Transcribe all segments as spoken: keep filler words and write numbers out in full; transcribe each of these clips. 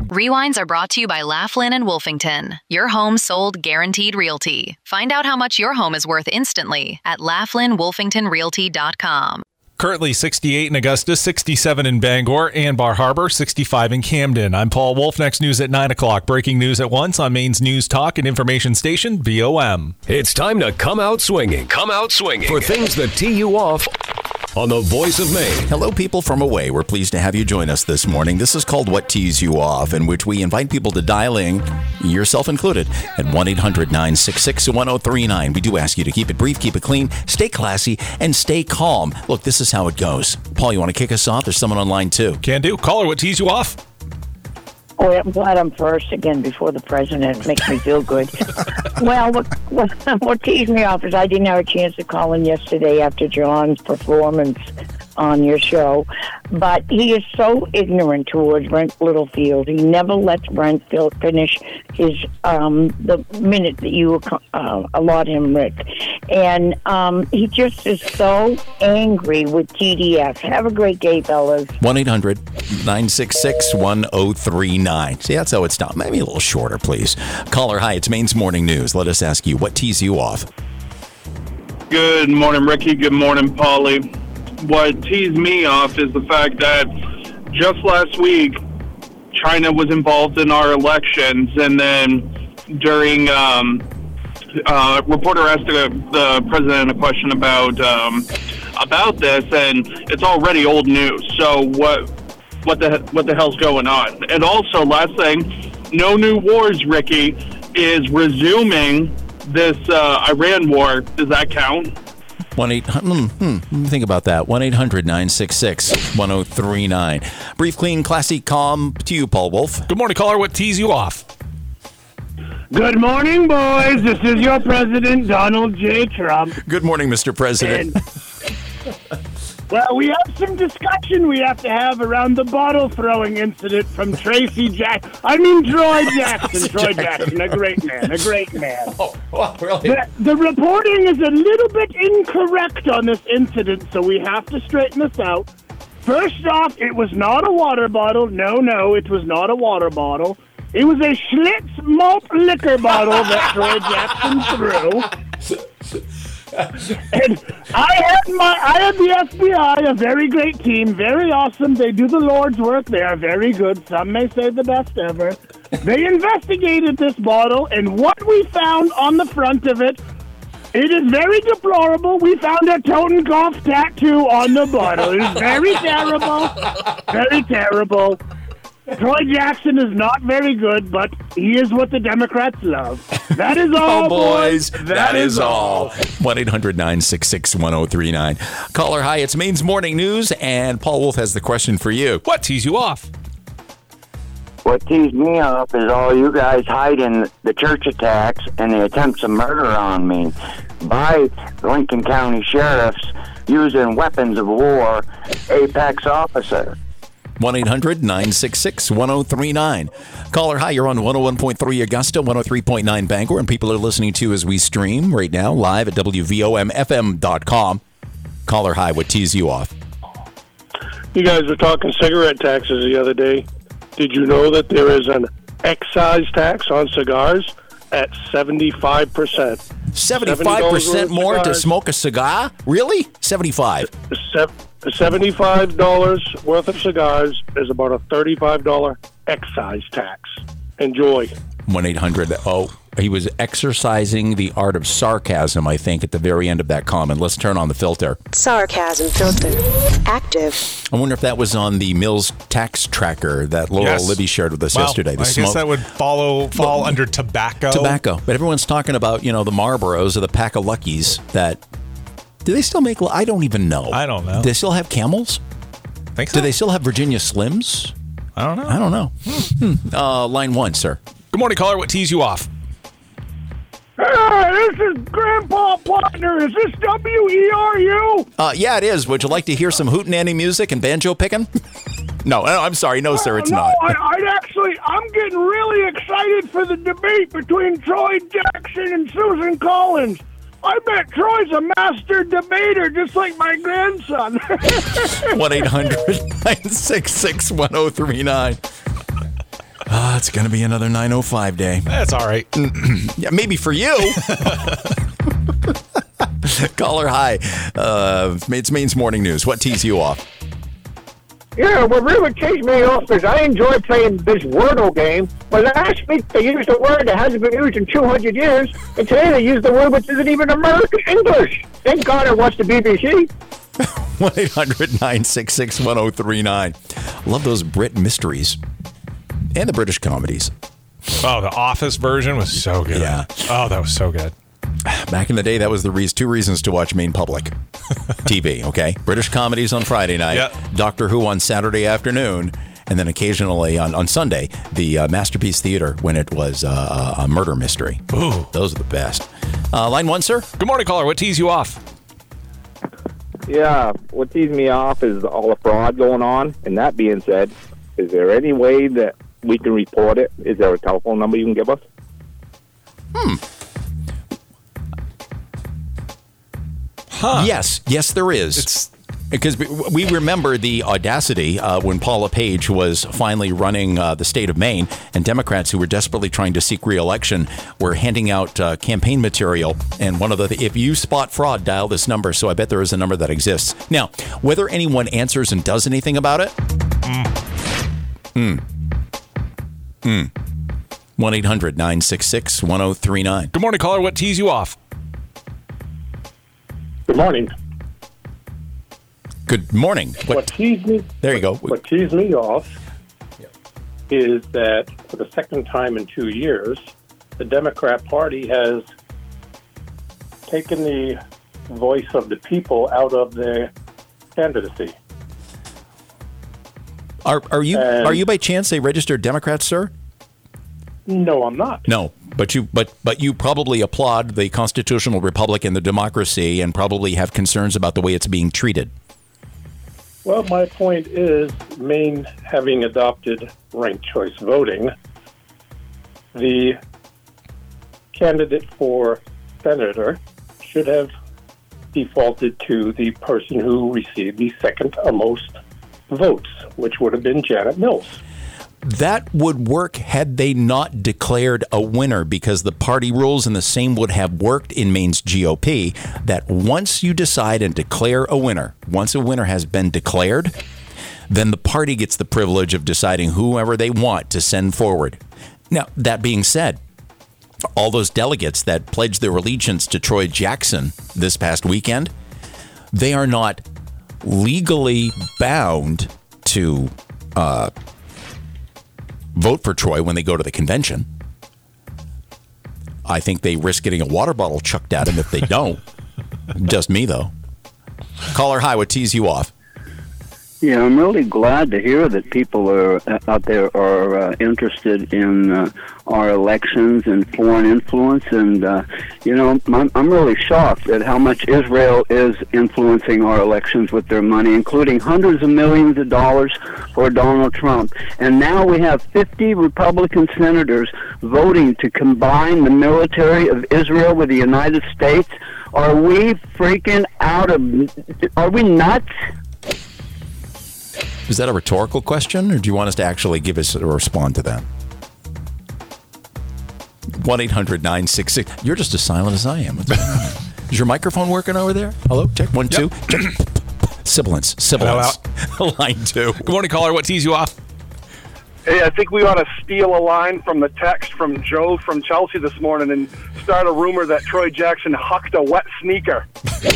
Rewinds are brought to you by Laughlin and Wolfington. Your home sold guaranteed realty. Find out how much your home is worth instantly at laughlin wolfington realty dot com. Currently sixty-eight in Augusta, sixty-seven in Bangor and Bar Harbor, sixty-five in Camden. I'm Paul Wolf. Next news at nine o'clock. Breaking news at once on Maine's news talk and information station, V O M. It's time to come out swinging. Come out swinging. For things that tee you off on the Voice of Maine. Hello, people from away. We're pleased to have you join us this morning. This is called What Tees You Off, in which we invite people to dial in, yourself included, at one eight hundred nine six six one oh three nine. We do ask you to keep it brief, keep it clean, stay classy, and stay calm. Look, this is how it goes. Paul, you want to kick us off? There's someone online, too. Can do. Caller, what tees you off? Oh, I'm glad I'm first again before the president. It makes me feel good. Well, what, what, what teased me off is I didn't have a chance to call in yesterday after John's performance on your show, but he is so ignorant towards Brent Littlefield. He never lets Brent finish his um, the minute that you uh, allot him, Rick, and um, he just is so angry with T D F. Have a great day, fellas. one eight hundred nine six six one oh three nine. See, that's how it's done. Maybe a little shorter, please. Caller, hi, it's Maine's Morning News. Let us ask you, what tees you off? Good morning, Ricky. Good morning, Paulie. What teased me off is the fact that just last week, China was involved in our elections, and then during um, uh, reporter asked the, the president a question about um, about this, and it's already old news. So what what the what the hell's going on? And also, last thing, no new wars. Ricky is resuming this uh, Iran war. Does that count? one eight hundred Hmm, hmm, think about that. one eight hundred nine six six one oh three nine. Brief, clean, classy, calm. To you, Paul Wolf. Good morning, caller. What tees you off? Good morning, boys. This is your president, Donald J. Trump. Good morning, Mister President. And, well, we have some discussion we have to have around the bottle throwing incident from Tracy Jack. I mean, Troy Jackson. Troy Jackson, a great man, a great man. Oh, well, really? The, the reporting is a little bit incorrect on this incident, so we have to straighten this out. First off, it was not a water bottle. No, no, it was not a water bottle. It was a Schlitz malt liquor bottle that Troy Jackson threw. And I had my, I had the F B I, a very great team, very awesome. They do the Lord's work. They are very good. Some may say the best ever. They investigated this bottle, and what we found on the front of it, it is very deplorable. We found a Totenkopf tattoo on the bottle. It is very terrible, very terrible. Troy Jackson is not very good, but he is what the Democrats love. That is all, oh, boys. That, that is, is all. one eight hundred nine six six one oh three nine. Caller, hi, it's Maine's Morning News, and Paul Wolf has the question for you. What tees you off? What teased me off is all you guys hiding the church attacks and the attempts of murder on me by Lincoln County sheriffs using weapons of war, apex officer. one eight hundred nine six six one oh three nine. Caller, hi, you're on one oh one point three Augusta, one oh three point nine Bangor, and people are listening to as we stream right now live at W V O M F M dot com. Caller, hi, what tees you off? You guys were talking cigarette taxes the other day. Did you know that there is an excise tax on cigars at seventy-five percent? seventy-five percent more to smoke a cigar? Really? seventy-five. seventy-five dollars worth of cigars is about a thirty-five dollars excise tax. Enjoy. one eight hundred Oh, he was exercising the art of sarcasm, I think, at the very end of that comment. Let's turn on the filter. Sarcasm filter. Active. I wonder if that was on the Mills tax tracker that Laurel Yes. Libby shared with us Well, yesterday. The I smoke. guess that would follow fall Well, under tobacco. Tobacco. But everyone's talking about, you know, the Marlboros or the Pack of Luckies that... Do they still make... I don't even know. I don't know. Do they still have Camels? Think so? Do they still have Virginia Slims? I don't know. I don't know. Hmm. Uh, line one, sir. Good morning, caller. What tees you off? Hey, this is Grandpa Plotner. Is this W E R U? Uh, yeah, it is. Would you like to hear some hootenanny music and banjo picking? no, no, I'm sorry. No, sir, it's no, not. I, I'd actually, I'm getting really excited for the debate between Troy Jackson and Susan Collins. I bet Troy's a master debater, just like my grandson. one eight hundred nine six six one oh three nine. Uh, it's going to be another nine oh five day. That's all right. Yeah, maybe for you. Caller, hi. Uh, it's Maine's Morning News. What tees you off? Yeah, what really teased me off is I enjoy playing this Wordle game. But last week they used a word that hasn't been used in two hundred years, and today they used the word which isn't even American English. Thank God I watched the B B C. one eight hundred nine six six one oh three nine. Love those Brit mysteries. And the British comedies. Oh, the Office version was so good. Yeah. Oh, that was so good. Back in the day, that was the re- two reasons to watch Maine Public T V, okay? British comedies on Friday night, yep. Doctor Who on Saturday afternoon, and then occasionally on, on Sunday, the uh, Masterpiece Theater when it was uh, a murder mystery. Ooh. Those are the best. Uh, line one, sir? Good morning, caller. What tees you off? Yeah, what tees me off is all the fraud going on. And that being said, is there any way that we can report it? Is there a telephone number you can give us? Hmm. Huh. Yes, yes, there is. It's because we remember the audacity uh, when Paula Page was finally running uh, the state of Maine, and Democrats who were desperately trying to seek re-election were handing out uh, campaign material. And one of the, if you spot fraud, dial this number. So I bet there is a number that exists. Now, whether anyone answers and does anything about it, hmm, hmm, one eight hundred nine six six one oh three nine. Good morning, caller. What tees you off? Good morning. Good morning. What, what teased me? There you go. What teased me off is that for the second time in two years, the Democrat Party has taken the voice of the people out of their candidacy. Are are you and are you by chance a registered Democrat, sir? No, I'm not. No, but you but but you probably applaud the constitutional republic and the democracy, and probably have concerns about the way it's being treated. Well, my point is, Maine having adopted ranked choice voting, the candidate for senator should have defaulted to the person who received the second most votes, which would have been Janet Mills. That would work had they not declared a winner, because the party rules and the same would have worked in Maine's G O P, that once you decide and declare a winner, once a winner has been declared, then the party gets the privilege of deciding whoever they want to send forward. Now, that being said, all those delegates that pledged their allegiance to Troy Jackson this past weekend, they are not legally bound to uh, vote for Troy when they go to the convention. I think they risk getting a water bottle chucked at them if they don't. Just me, though. Caller, hi, what tees you off? Yeah, I'm really glad to hear that people are uh, out there are uh, interested in uh, our elections and foreign influence. And, uh, you know, I'm, I'm really shocked at how much Israel is influencing our elections with their money, including hundreds of millions of dollars for Donald Trump. And now we have fifty Republican senators voting to combine the military of Israel with the United States. Are we freaking out of... Are we nuts? Is that a rhetorical question, or do you want us to actually give us or respond to that? one eight hundred nine six six. You're just as silent as I am. Is your microphone working over there? Hello? Check. One, yep. two. Check. Sibilance. Sibilance. Line two. Good morning, caller. What tees you off? Hey, I think we ought to steal a line from the text from Joe from Chelsea this morning and start a rumor that Troy Jackson hucked a wet sneaker.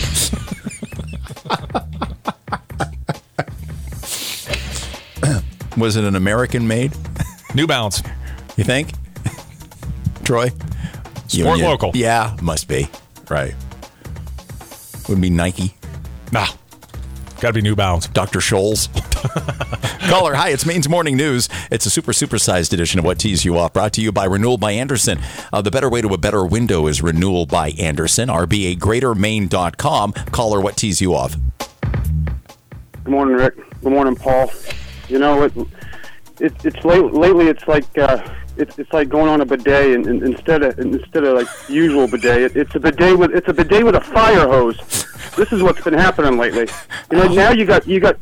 Was it an American made? New Balance. You think? Troy? Sport Union. Local. Yeah, must be. Right. Would be Nike. Nah. Got to be New Balance. Doctor Scholl's. Caller, hi, it's Maine's Morning News. It's a super supersized edition of What Tees You Off, brought to you by Renewal by Anderson. Uh, the better way to a better window is Renewal by Anderson, R B A greater maine dot com. Caller, what tees you off? Good morning, Rick. Good morning, Paul. You know, it, it, it's late, lately. It's like uh, it's it's like going on a bidet, and, and instead of instead of like usual bidet, it, it's a bidet with it's a bidet with a fire hose. This is what's been happening lately. You know, now you got you got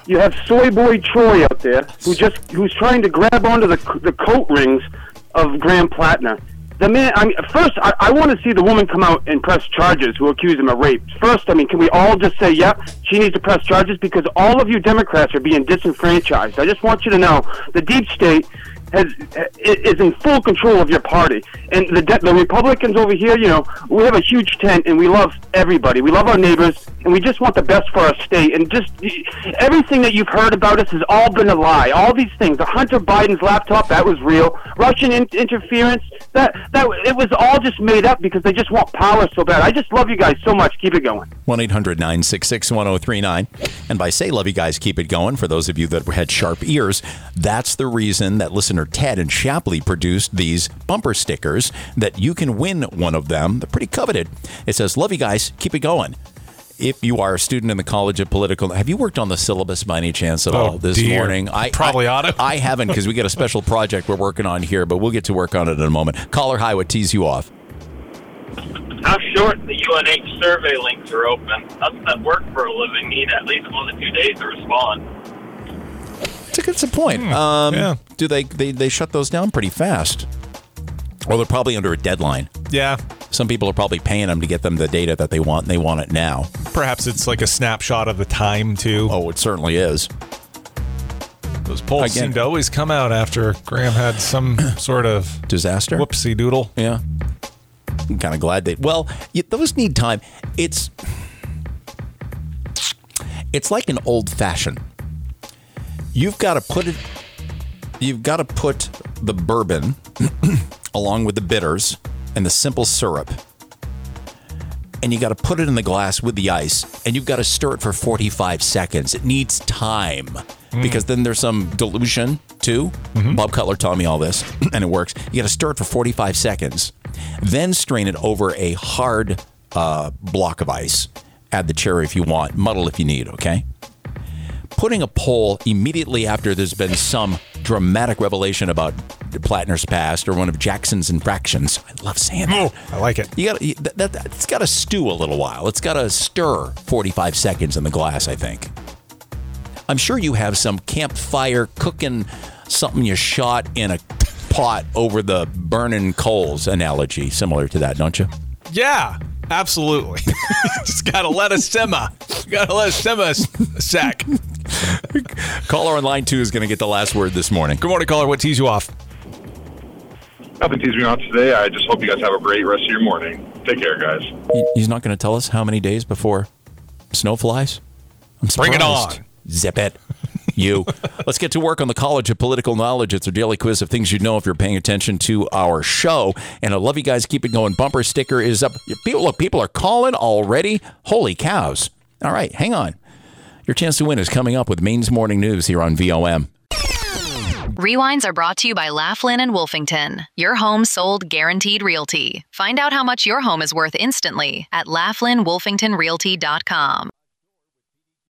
you have Soy Boy Troy out there who just who's trying to grab onto the the coat rings of Graham Plattner. The man, I mean, first, I, I want to see the woman come out and press charges who accuse him of rape. First, I mean, can we all just say, yep, she needs to press charges? Because all of you Democrats are being disenfranchised. I just want you to know the deep state has is in full control of your party. And the de- the Republicans over here, you know, we have a huge tent, and we love everybody. We love our neighbors, and we just want the best for our state. And just everything that you've heard about us has all been a lie. All these things, the Hunter Biden's laptop, that was real. Russian in- interference, that that it was all just made up because they just want power so bad. I just love you guys so much. Keep it going. one eight hundred nine six six one zero three nine. And by say love you guys, keep it going, for those of you that had sharp ears, that's the reason that listener Ted and Shapley produced these bumper stickers that you can win one of them. They're pretty coveted. It says, love you guys, keep it going. If you are a student in the College of Political... Have you worked on the syllabus by any chance at oh, all this dear. morning? I Probably I, ought to. I haven't, because we got a special project we're working on here, but we'll get to work on it in a moment. Caller, hi, what tees you off? How short the U N H survey links are open. Us that work for a living need at least one to two days to respond. It's a good point. Hmm, um, yeah. Do they, they they shut those down pretty fast? Well, they're probably under a deadline. Yeah. Some people are probably paying them to get them the data that they want, and they want it now. Perhaps it's like a snapshot of the time, too. Oh, it certainly is. Those polls Again, seem to always come out after Graham had some sort of disaster. Whoopsie doodle. Yeah. I'm kind of glad they... Well, you, those need time. It's... It's like an old-fashioned. You've got to put it... You've got to put the bourbon along with the bitters and the simple syrup, and you got to put it in the glass with the ice, and you've got to stir it for forty-five seconds. It needs time mm. because then there's some dilution too. Mm-hmm. Bob Cutler taught me all this, and it works. You got to stir it for forty-five seconds, then strain it over a hard uh, block of ice. Add the cherry if you want, muddle if you need, okay? Putting a poll immediately after there's been some dramatic revelation about Plattner's past or one of Jackson's infractions. I love saying that. Oh, I like it. You got that, that, that, it's got to stew a little while. It's got to stir forty-five seconds in the glass, I think. I'm sure you have some campfire cooking something you shot in a pot over the burning coals analogy similar to that, don't you? Yeah. Absolutely. Just got to let it simmer. Got to let it simmer a sec. Caller on line two is going to get the last word this morning. Good morning, caller. What tees you off? Nothing tees me off today. I just hope you guys have a great rest of your morning. Take care, guys. He's not going to tell us how many days before snow flies? I'm surprised. Bring it on. Zip it. You. Let's get to work on the College of Political Knowledge. It's a daily quiz of things you'd know if you're paying attention to our show. And I love you guys. Keep it going. Bumper sticker is up. People, look, people are calling already. Holy cows. All right, hang on. Your chance to win is coming up with Maine's Morning News here on V O M. Rewinds are brought to you by Laughlin and Wolfington. Your home sold guaranteed realty. Find out how much your home is worth instantly at laughlin wolfington realty dot com.